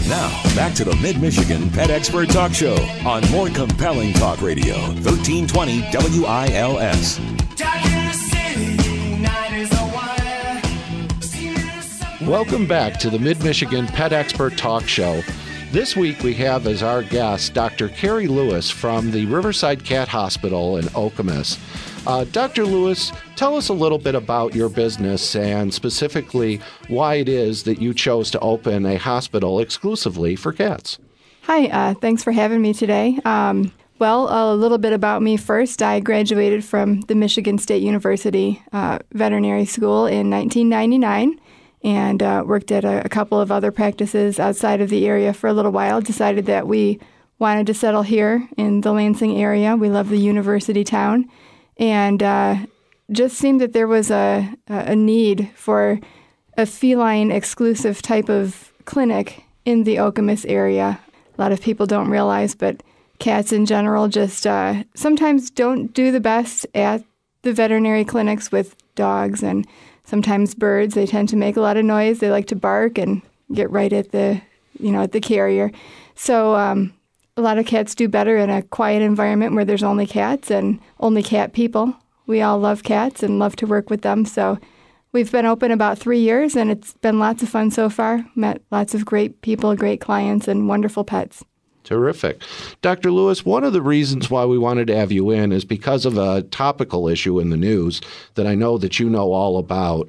Now, back to the Mid-Michigan Pet Expert Talk Show on More Compelling Talk Radio, 1320 WILS. Welcome back to the Mid-Michigan Pet Expert Talk Show. This week we have as our guest Dr. Carrie Lewis from the Riverside Cat Hospital in Okemos. Dr. Lewis, tell us a little bit about your business and specifically why it is that you chose to open a hospital exclusively for cats. Hi, thanks for having me today. Well, a little bit about me first. I graduated from the Michigan State University Veterinary School in 1999 and worked at a couple of other practices outside of the area for a little while. Decided that we wanted to settle here in the Lansing area. We love the university town. And just seemed that there was a need for a feline exclusive type of clinic in the Okemos area. A lot of people don't realize, but cats in general just sometimes don't do the best at the veterinary clinics with dogs, and sometimes birds. They tend to make a lot of noise. They like to bark and get right at the carrier. So a lot of cats do better in a quiet environment where there's only cats and only cat people. We all love cats and love to work with them. So we've been open about 3 years, and it's been lots of fun so far. Met lots of great people, great clients, and wonderful pets. Terrific. Dr. Lewis, one of the reasons why we wanted to have you in is because of a topical issue in the news that I know that you know all about.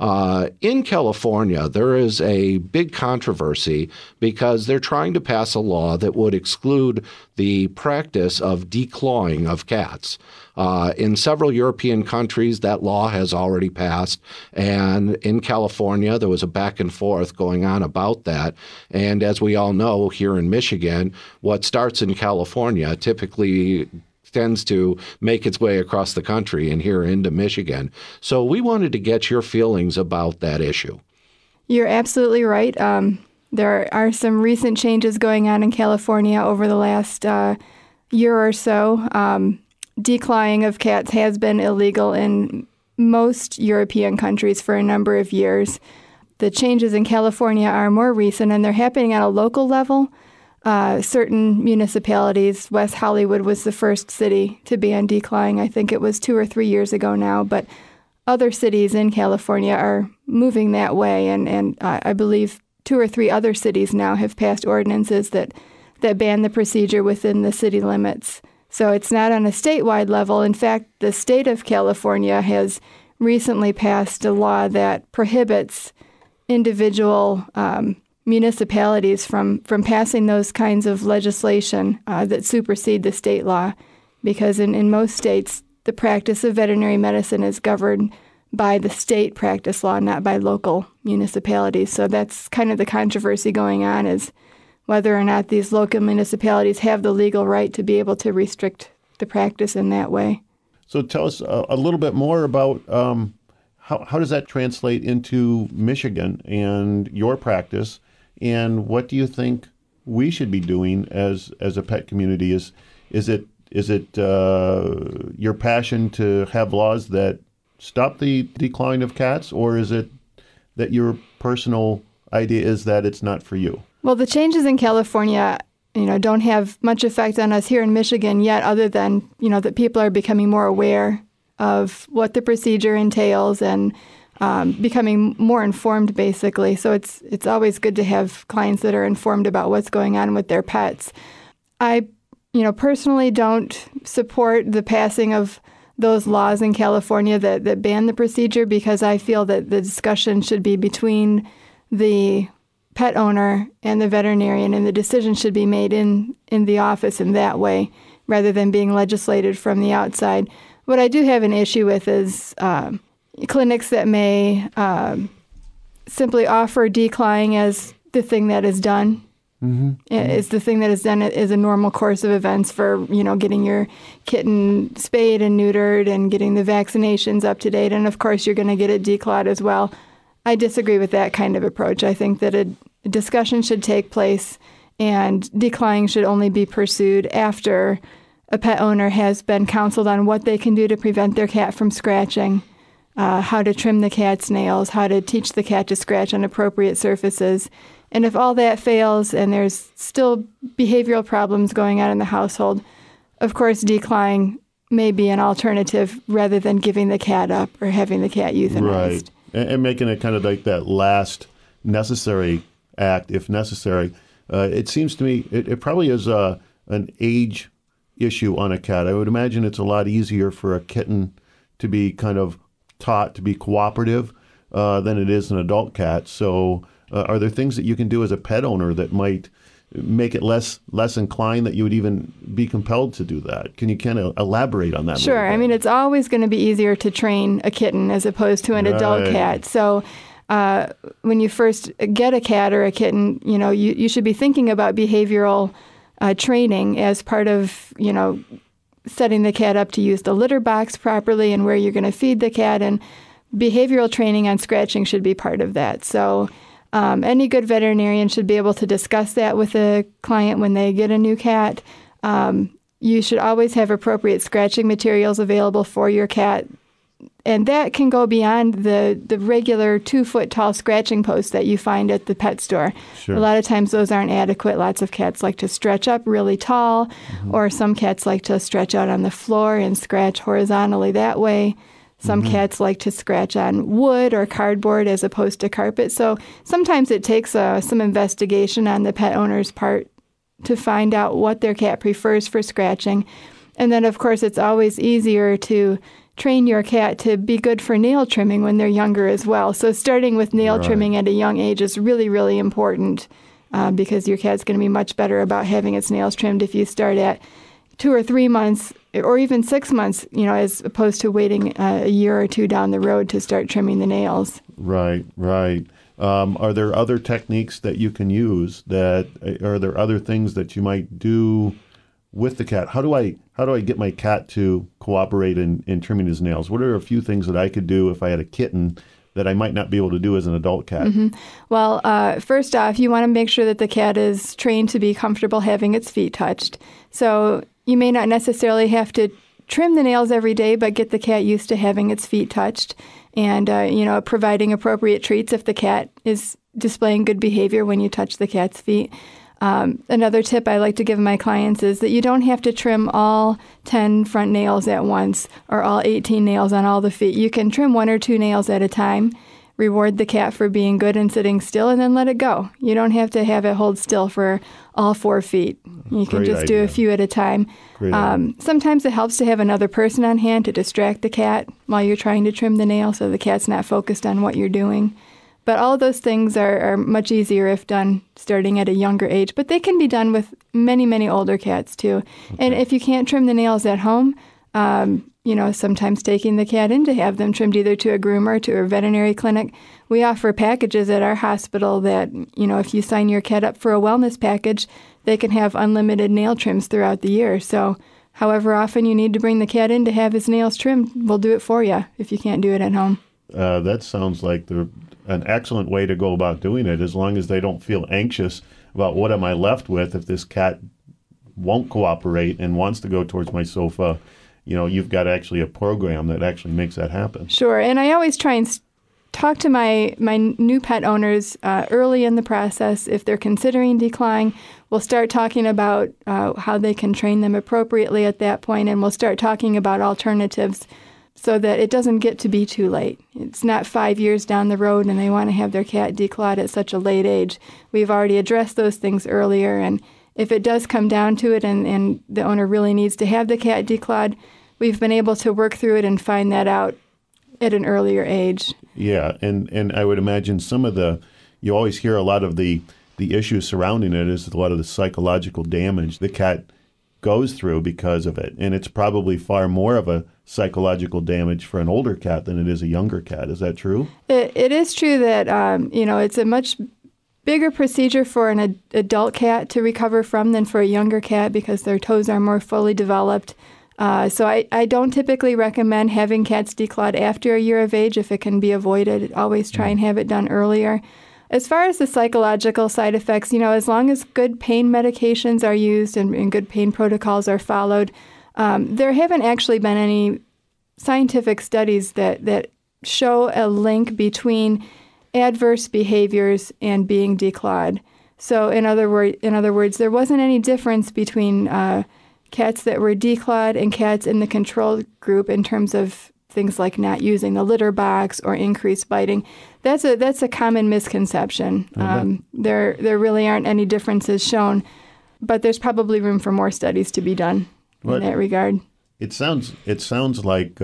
In California, there is a big controversy because they're trying to pass a law that would exclude the practice of declawing of cats. In several European countries, that law has already passed. And in California, there was a back and forth going on about that. And as we all know, here in Michigan, what starts in California typically tends to make its way across the country and here into Michigan. So we wanted to get your feelings about that issue. You're absolutely right. There are some recent changes going on in California over the last year or so. Declawing of cats has been illegal in most European countries for a number of years. The changes in California are more recent, and they're happening at a local level. Certain municipalities, West Hollywood was the first city to ban declawing. I think it was 2 or 3 years ago now, but other cities in California are moving that way, and I believe 2 or 3 other cities now have passed ordinances that ban the procedure within the city limits. So it's not on a statewide level. In fact, the state of California has recently passed a law that prohibits individual municipalities from passing those kinds of legislation that supersede the state law, because in most states, the practice of veterinary medicine is governed by the state practice law, not by local municipalities. So that's kind of the controversy going on, is whether or not these local municipalities have the legal right to be able to restrict the practice in that way. So tell us a little bit more about how does that translate into Michigan and your practice, and what do you think we should be doing as a pet community? Is it your passion to have laws that stop the decline of cats, or is it that your personal idea is that it's not for you? Well, the changes in California, don't have much effect on us here in Michigan yet, other than, that people are becoming more aware of what the procedure entails and becoming more informed, basically. So it's always good to have clients that are informed about what's going on with their pets. I, personally don't support the passing of those laws in California that ban the procedure, because I feel that the discussion should be between the pet owner and the veterinarian, and the decision should be made in the office in that way, rather than being legislated from the outside. What I do have an issue with is clinics that may simply offer declawing as the thing that is done. Mm-hmm. Is the thing that is done is a normal course of events for, getting your kitten spayed and neutered and getting the vaccinations up to date. And of course, you're going to get it declawed as well. I disagree with that kind of approach. I think that a discussion should take place, and declawing should only be pursued after a pet owner has been counseled on what they can do to prevent their cat from scratching, how to trim the cat's nails, how to teach the cat to scratch on appropriate surfaces, And if all that fails and there's still behavioral problems going on in the household, of course, declawing may be an alternative rather than giving the cat up or having the cat euthanized. Right. And making it kind of like that last necessary act, if necessary. It seems to me it probably is an age issue on a cat. I would imagine it's a lot easier for a kitten to be kind of taught to be cooperative than it is an adult cat. So are there things that you can do as a pet owner that might make it less inclined that you would even be compelled to do that? Can you kind of elaborate on that? Sure. I mean, it's always going to be easier to train a kitten as opposed to an adult cat. So when you first get a cat or a kitten, you should be thinking about behavioral training as part of, setting the cat up to use the litter box properly and where you're going to feed the cat. And behavioral training on scratching should be part of that. So any good veterinarian should be able to discuss that with a client when they get a new cat. You should always have appropriate scratching materials available for your cat. And that can go beyond the regular 2-foot-tall scratching posts that you find at the pet store. Sure. A lot of times those aren't adequate. Lots of cats like to stretch up really tall, or some cats like to stretch out on the floor and scratch horizontally that way. Some cats like to scratch on wood or cardboard as opposed to carpet. So sometimes it takes some investigation on the pet owner's part to find out what their cat prefers for scratching. And then, of course, it's always easier to train your cat to be good for nail trimming when they're younger as well. So starting with nail trimming at a young age is really, really important because your cat's going to be much better about having its nails trimmed if you start at 2 or 3 months or even 6 months, as opposed to waiting a year or two down the road to start trimming the nails. Right. Are there other techniques that you can use? Are there other things that you might do with the cat? How do I get my cat to cooperate in trimming his nails? What are a few things that I could do if I had a kitten that I might not be able to do as an adult cat? Well, first off, you want to make sure that the cat is trained to be comfortable having its feet touched. So you may not necessarily have to trim the nails every day, but get the cat used to having its feet touched and, providing appropriate treats if the cat is displaying good behavior when you touch the cat's feet. Another tip I like to give my clients is that you don't have to trim all 10 front nails at once or all 18 nails on all the feet. You can trim 1 or 2 nails at a time, reward the cat for being good and sitting still, and then let it go. You don't have to have it hold still for all 4 feet. You can just do a few at a time. Sometimes it helps to have another person on hand to distract the cat while you're trying to trim the nail so the cat's not focused on what you're doing. But all those things are much easier if done starting at a younger age. But they can be done with many, many older cats, too. Okay. And if you can't trim the nails at home, sometimes taking the cat in to have them trimmed either to a groomer, to a veterinary clinic. We offer packages at our hospital that, if you sign your cat up for a wellness package, they can have unlimited nail trims throughout the year. So however often you need to bring the cat in to have his nails trimmed, we'll do it for you if you can't do it at home. That sounds like an excellent way to go about doing it, as long as they don't feel anxious about what am I left with if this cat won't cooperate and wants to go towards my sofa. You've got actually a program that actually makes that happen. Sure. And I always try and talk to my new pet owners early in the process. If they're considering declawing, we'll start talking about how they can train them appropriately at that point, and we'll start talking about alternatives so that it doesn't get to be too late. It's not 5 years down the road and they want to have their cat declawed at such a late age. We've already addressed those things earlier, and if it does come down to it and the owner really needs to have the cat declawed, we've been able to work through it and find that out at an earlier age. Yeah, and I would imagine you always hear a lot of the issues surrounding it is a lot of the psychological damage the cat goes through because of it. And it's probably far more of a psychological damage for an older cat than it is a younger cat. Is that true? It is true that, it's a much bigger procedure for an adult cat to recover from than for a younger cat because their toes are more fully developed. So I don't typically recommend having cats declawed after a year of age if it can be avoided. Always try and have it done earlier. As far as the psychological side effects, as long as good pain medications are used and good pain protocols are followed, there haven't actually been any scientific studies that show a link between adverse behaviors and being declawed. So in other words, there wasn't any difference between cats that were declawed and cats in the control group in terms of things like not using the litter box or increased biting. That's a common misconception. There really aren't any differences shown, but there's probably room for more studies to be done in that regard. It sounds like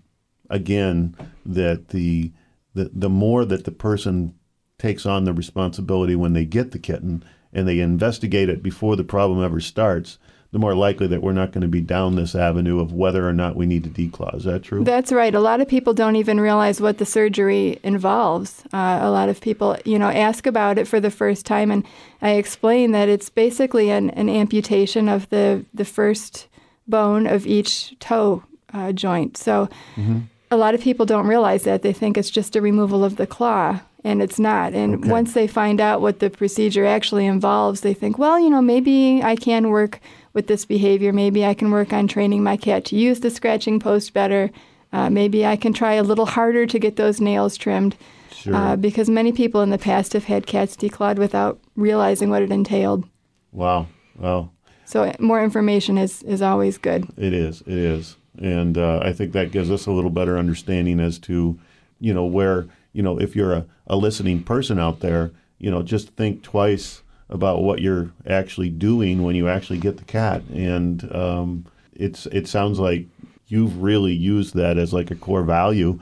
again that the more that the person takes on the responsibility when they get the kitten and they investigate it before the problem ever starts, the more likely that we're not going to be down this avenue of whether or not we need to declaw. Is that true? That's right. A lot of people don't even realize what the surgery involves. A lot of people, ask about it for the first time, and I explain that it's basically an amputation of the first bone of each toe joint. So a lot of people don't realize that. They think it's just a removal of the claw, and it's not. And once they find out what the procedure actually involves, they think, well, maybe I can work with this behavior. Maybe I can work on training my cat to use the scratching post better. Maybe I can try a little harder to get those nails trimmed. Sure. Because many people in the past have had cats declawed without realizing what it entailed. Wow. Well, so more information is always good. It is. And I think that gives us a little better understanding as to, where, if you're a listening person out there, just think twice about what you're actually doing when you actually get the cat. And it sounds like you've really used that as like a core value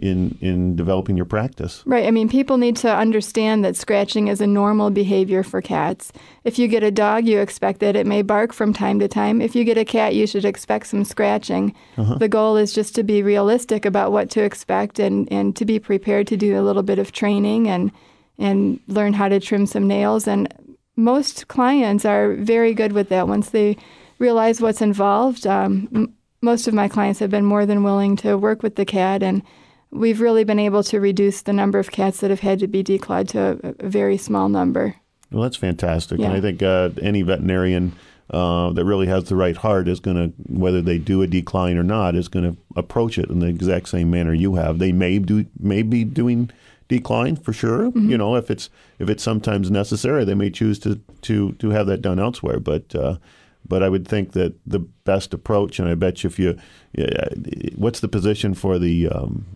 in developing your practice. Right. I mean, people need to understand that scratching is a normal behavior for cats. If you get a dog, you expect that it may bark from time to time. If you get a cat, you should expect some scratching. The goal is just to be realistic about what to expect and to be prepared to do a little bit of training and learn how to trim some nails. And most clients are very good with that. Once they realize what's involved, most of my clients have been more than willing to work with the cat, and we've really been able to reduce the number of cats that have had to be declawed to a very small number. Well, that's fantastic. Yeah. And I think any veterinarian that really has the right heart is going to, whether they do a decline or not, is going to approach it in the exact same manner you have. They may be doing decline for sure. If it's sometimes necessary, they may choose to have that done elsewhere. But I would think that the best approach, and I bet you what's the position for the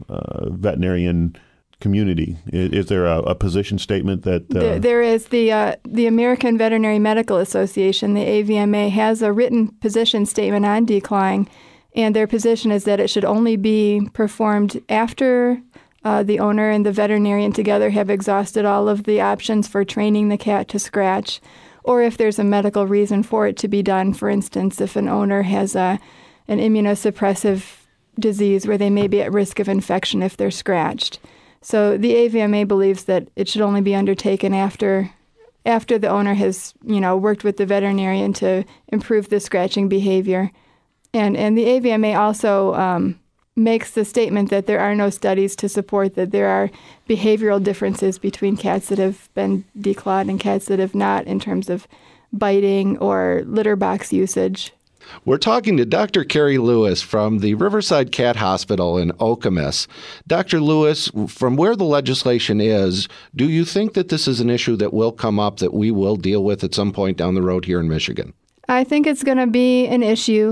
veterinarian community? Is there a position statement that there is? The American Veterinary Medical Association, the AVMA, has a written position statement on declawing, and their position is that it should only be performed after the owner and the veterinarian together have exhausted all of the options for training the cat to scratch, or if there's a medical reason for it to be done. For instance, if an owner has an immunosuppressive disease where they may be at risk of infection if they're scratched. So the AVMA believes that it should only be undertaken after the owner has, worked with the veterinarian to improve the scratching behavior. And the AVMA also makes the statement that there are no studies to support that there are behavioral differences between cats that have been declawed and cats that have not in terms of biting or litter box usage. We're talking to Dr. Carrie Lewis from the Riverside Cat Hospital in Okemos. Dr. Lewis, from where the legislation is, do you think that this is an issue that will come up that we will deal with at some point down the road here in Michigan? I think it's going to be an issue.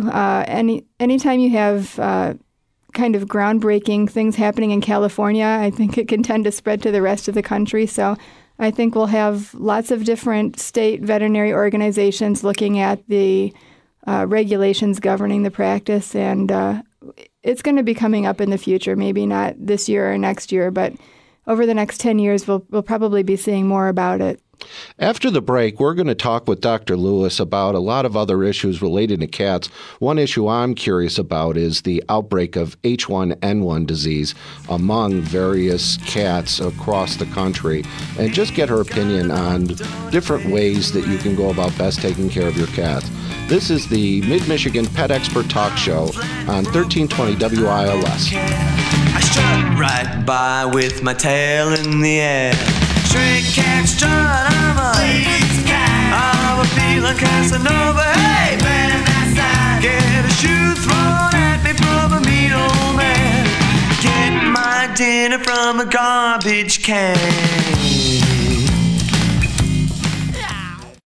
Anytime you have kind of groundbreaking things happening in California, I think it can tend to spread to the rest of the country. So I think we'll have lots of different state veterinary organizations looking at the regulations governing the practice, and it's going to be coming up in the future, maybe not this year or next year, but over the next 10 years, we'll probably be seeing more about it. After the break, we're going to talk with Dr. Lewis about a lot of other issues related to cats. One issue I'm curious about is the outbreak of H1N1 disease among various cats across the country, and just get her opinion on different ways that you can go about best taking care of your cats. This is the Mid-Michigan Pet Expert Talk Show on 1320 WILS. I strut right by with my tail in the air. Stray cat strut, I'm a feeling Casanova. Hey, man, get a shoe thrown at me from a mean old man. Get my dinner from a garbage can.